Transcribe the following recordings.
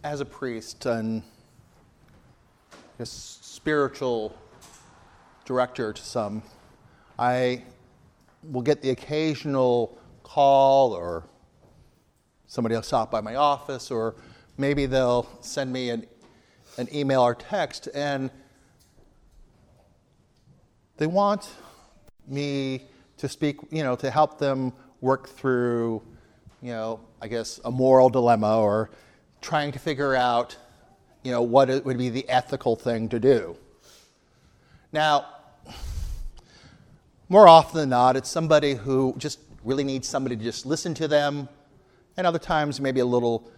as a priest and a spiritual director to some, I will get the occasional call, or somebody will stop by my office, or maybe they'll send me an email or text, and they want me to speak, to help them work through, I guess, a moral dilemma, or trying to figure out, what it would be the ethical thing to do. Now, more often than not, it's somebody who just really needs somebody to just listen to them, and other times maybe a little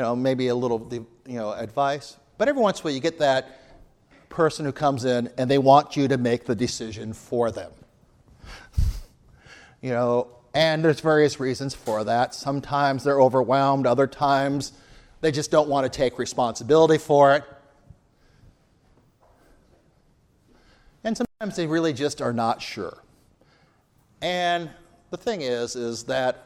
advice. But every once in a while you get that person who comes in and they want you to make the decision for them. And there's various reasons for that. Sometimes they're overwhelmed, other times they just don't want to take responsibility for it. And sometimes they really just are not sure. And the thing is that,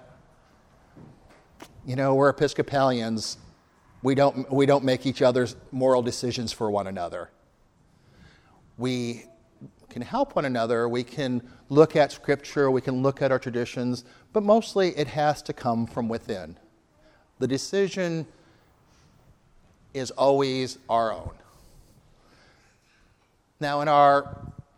we're Episcopalians. We don't make each other's moral decisions for one another. We can help one another. We can look at Scripture. We can look at our traditions. But mostly it has to come from within. The decision is always our own. Now, in our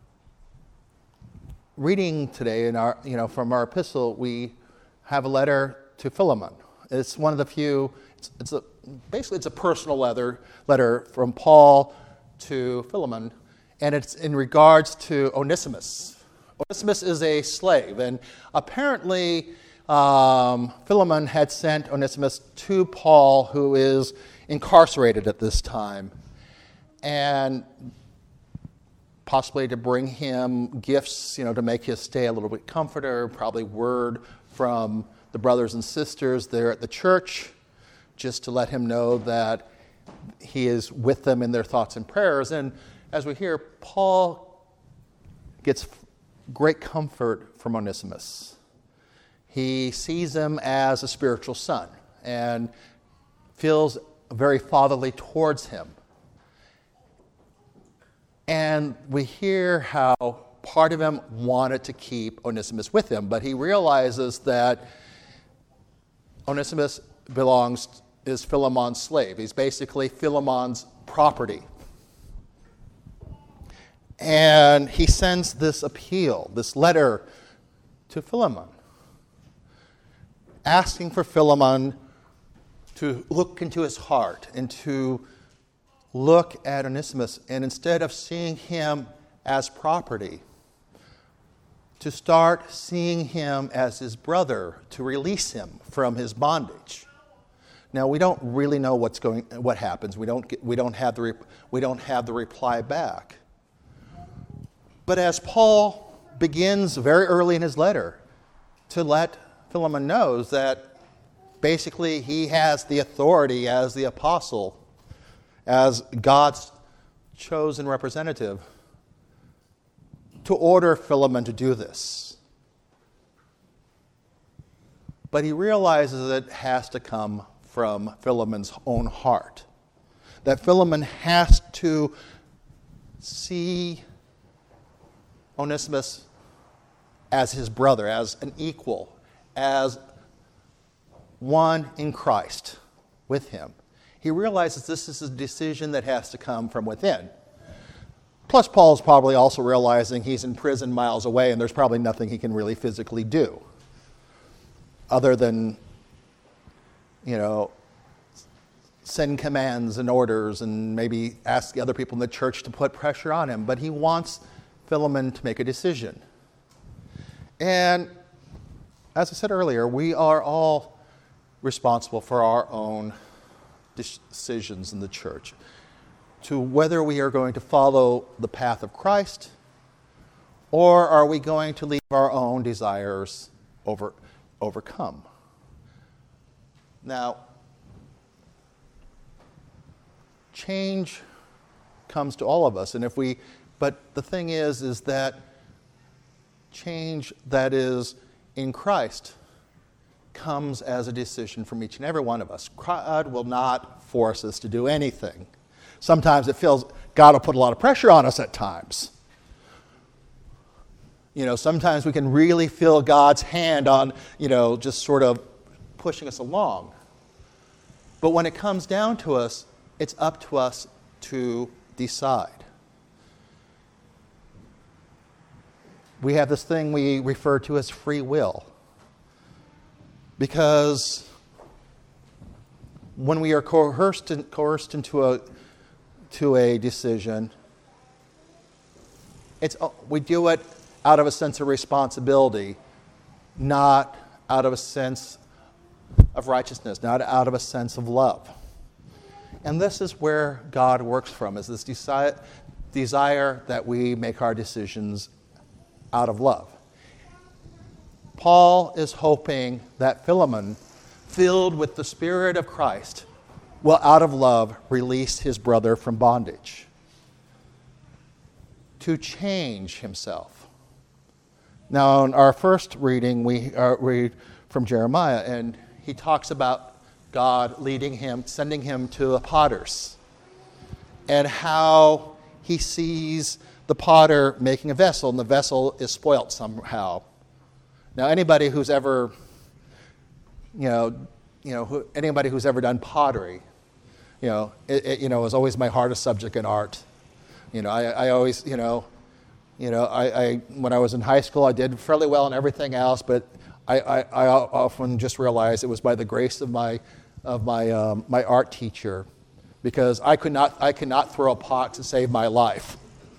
reading today, from our epistle, we have a letter to Philemon. It's one of the few. It's a personal letter from Paul to Philemon, and it's in regards to Onesimus. Onesimus is a slave, and apparently Philemon had sent Onesimus to Paul, who is incarcerated at this time, and possibly to bring him gifts, to make his stay a little bit comforter, probably word from the brothers and sisters there at the church, just to let him know that he is with them in their thoughts and prayers. And as we hear, Paul gets great comfort from Onesimus. He sees him as a spiritual son and feels very fatherly towards him. And we hear how part of him wanted to keep Onesimus with him, but he realizes that Onesimus is Philemon's slave. He's basically Philemon's property. And he sends this appeal, this letter to Philemon, asking for Philemon to look into his heart and to look at Onesimus, and instead of seeing him as property, to start seeing him as his brother, to release him from his bondage. Now, we don't really know what happens. We don't have the reply back. But as Paul begins very early in his letter to let Philemon know that basically he has the authority as the apostle, as God's chosen representative, to order Philemon to do this. But he realizes that it has to come from Philemon's own heart. That Philemon has to see Onesimus as his brother, as an equal, as one in Christ with him. He realizes this is a decision that has to come from within. Plus, Paul's probably also realizing he's in prison miles away and there's probably nothing he can really physically do other than, send commands and orders and maybe ask the other people in the church to put pressure on him. But he wants Philemon to make a decision. And as I said earlier, we are all responsible for our own decisions in the church, to whether we are going to follow the path of Christ or are we going to leave our own desires overcome. Now, change comes to all of us, but the thing is that change that is in Christ comes as a decision from each and every one of us. God will not force us to do anything. Sometimes it feels God will put a lot of pressure on us at times. Sometimes we can really feel God's hand on, just sort of pushing us along. But when it comes down to us, it's up to us to decide. We have this thing we refer to as free will. Because when we are coerced into a decision, we do it out of a sense of responsibility, not out of a sense of righteousness, not out of a sense of love. And this is where God works from, is this desire that we make our decisions out of love. Paul is hoping that Philemon, filled with the Spirit of Christ, will out of love release his brother from bondage, to change himself. Now, in our first reading, we read from Jeremiah, and he talks about God leading him, sending him to the potters, and how he sees the potter making a vessel, and the vessel is spoilt somehow. Now, anybody who's ever, anybody who's ever done pottery, is always my hardest subject in art. I always, I when I was in high school, I did fairly well in everything else, but I often just realized it was by the grace of my art teacher, because I could not throw a pot to save my life.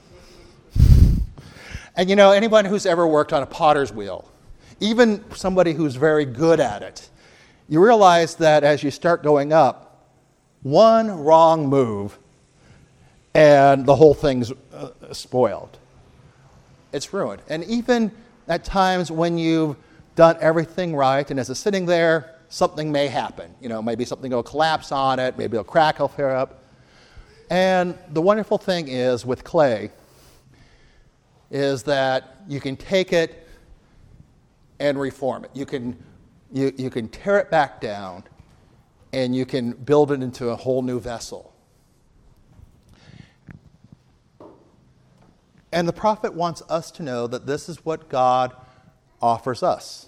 And anyone who's ever worked on a potter's wheel, even somebody who's very good at it, you realize that as you start going up, one wrong move and the whole thing's spoiled. It's ruined. And even at times when you've done everything right, and as it's sitting there, something may happen. Maybe something will collapse on it, maybe a crack will flare up. And the wonderful thing is with clay is that you can take it and reform it. You can tear it back down, and you can build it into a whole new vessel. And the prophet wants us to know that this is what God offers us.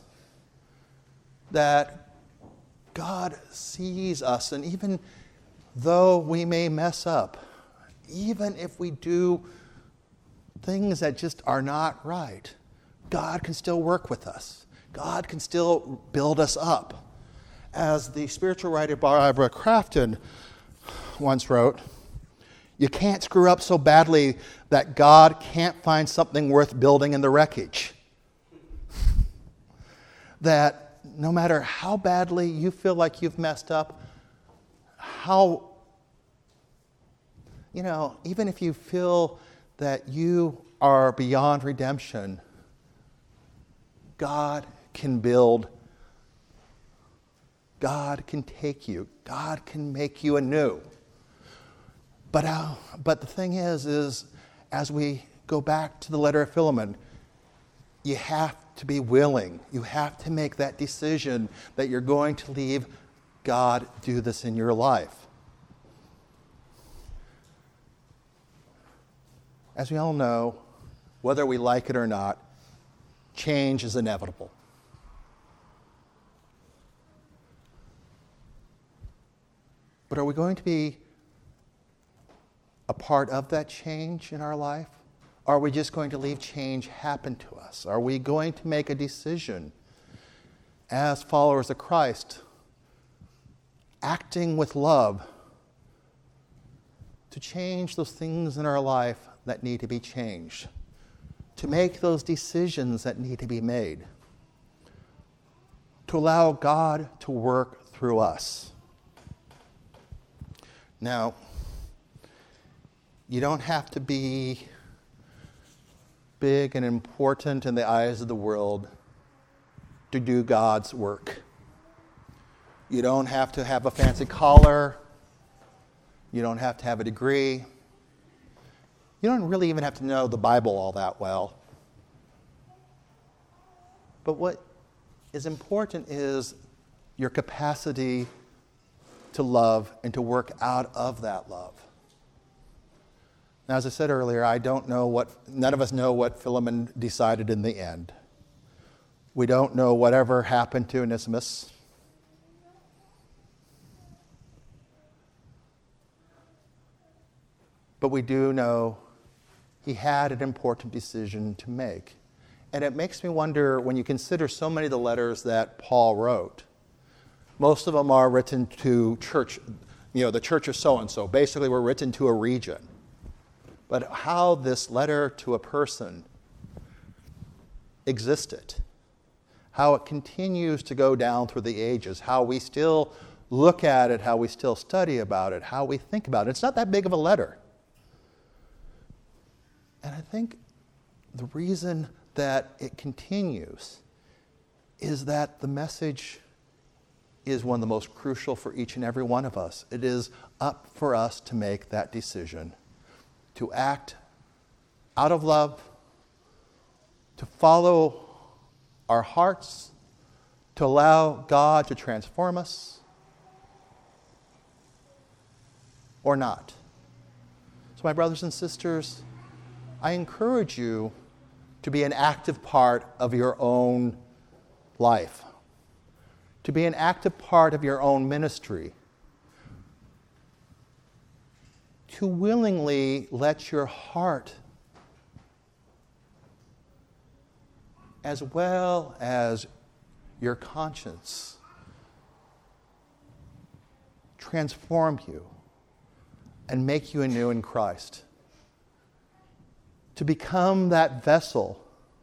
That God sees us, and even though we may mess up, even if we do things that just are not right, God can still work with us. God can still build us up. As the spiritual writer Barbara Crafton once wrote, you can't screw up so badly that God can't find something worth building in the wreckage. That no matter how badly you feel like you've messed up, even if you feel that you are beyond redemption, God can build. God can take you. God can make you anew. But the thing is as we go back to the letter of Philemon, you have to be willing. You have to make that decision that you're going to leave God do this in your life. As we all know, whether we like it or not, change is inevitable. But are we going to be a part of that change in our life? Or are we just going to leave change happen to us? Are we going to make a decision as followers of Christ, acting with love, to change those things in our life that need to be changed, to make those decisions that need to be made, to allow God to work through us? Now, you don't have to be big and important in the eyes of the world to do God's work. You don't have to have a fancy collar. You don't have to have a degree. You don't really even have to know the Bible all that well. But what is important is your capacity to love and to work out of that love. Now, as I said earlier, none of us know what Philemon decided in the end. We don't know whatever happened to Onesimus. But we do know he had an important decision to make. And it makes me wonder, when you consider so many of the letters that Paul wrote, most of them are written to church, the church of so-and-so. Basically, were written to a region. But how this letter to a person existed, how it continues to go down through the ages, how we still look at it, how we still study about it, how we think about it. It's not that big of a letter. And I think the reason that it continues is that the message is one of the most crucial for each and every one of us. It is up for us to make that decision, to act out of love, to follow our hearts, to allow God to transform us, or not. So my brothers and sisters, I encourage you to be an active part of your own life, to be an active part of your own ministry, to willingly let your heart, as well as your conscience, transform you and make you anew in Christ. To become that vessel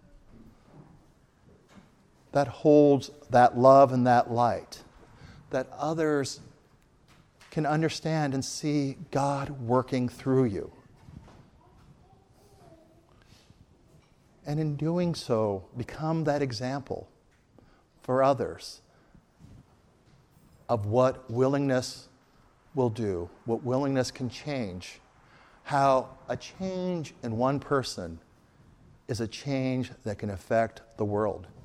that holds that love and that light, that others can understand and see God working through you. And in doing so, become that example for others of what willingness will do, what willingness can change, how a change in one person is a change that can affect the world.